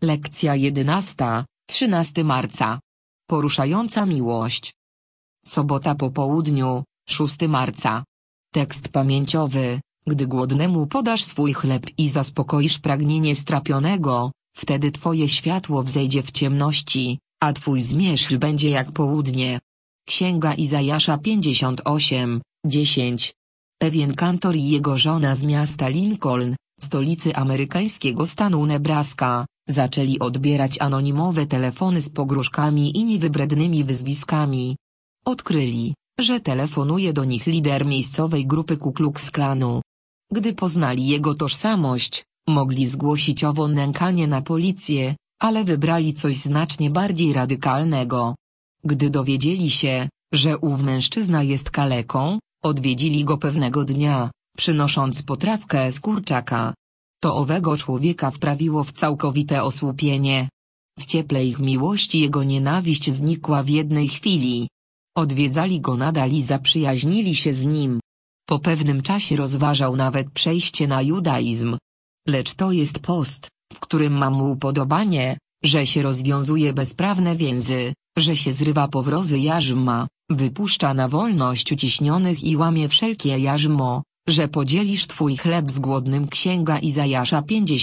Lekcja 11, 13 marca. Poruszająca miłość. Sobota po południu, 6 marca. Tekst pamięciowy. Gdy głodnemu podasz swój chleb i zaspokoisz pragnienie strapionego, wtedy twoje światło wzejdzie w ciemności, a twój zmierzch będzie jak południe. Księga Izajasza 58:10. Pewien kantor i jego żona z miasta Lincoln, stolicy amerykańskiego stanu Nebraska, zaczęli odbierać anonimowe telefony z pogróżkami i niewybrednymi wyzwiskami. Odkryli, że telefonuje do nich lider miejscowej grupy Ku Klux Klanu. Gdy poznali jego tożsamość, mogli zgłosić owo nękanie na policję, ale wybrali coś znacznie bardziej radykalnego. Gdy dowiedzieli się, że ów mężczyzna jest kaleką, odwiedzili go pewnego dnia, przynosząc potrawkę z kurczaka. To owego człowieka wprawiło w całkowite osłupienie. W cieple ich miłości jego nienawiść znikła w jednej chwili. Odwiedzali go nadal i zaprzyjaźnili się z nim. Po pewnym czasie rozważał nawet przejście na judaizm. Lecz to jest post, w którym ma mu upodobanie, że się rozwiązuje bezprawne więzy, że się zrywa powrozy jarzma, wypuszcza na wolność uciśnionych i łamie wszelkie jarzmo, że podzielisz twój chleb z głodnym. Księga Izajasza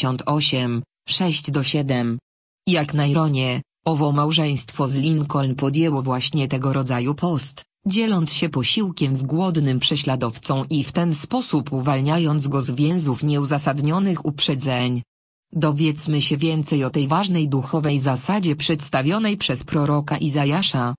58:6-7. Jak na ironię, owo małżeństwo z Lincoln podjęło właśnie tego rodzaju post, dzieląc się posiłkiem z głodnym prześladowcą i w ten sposób uwalniając go z więzów nieuzasadnionych uprzedzeń. Dowiedzmy się więcej o tej ważnej duchowej zasadzie przedstawionej przez proroka Izajasza.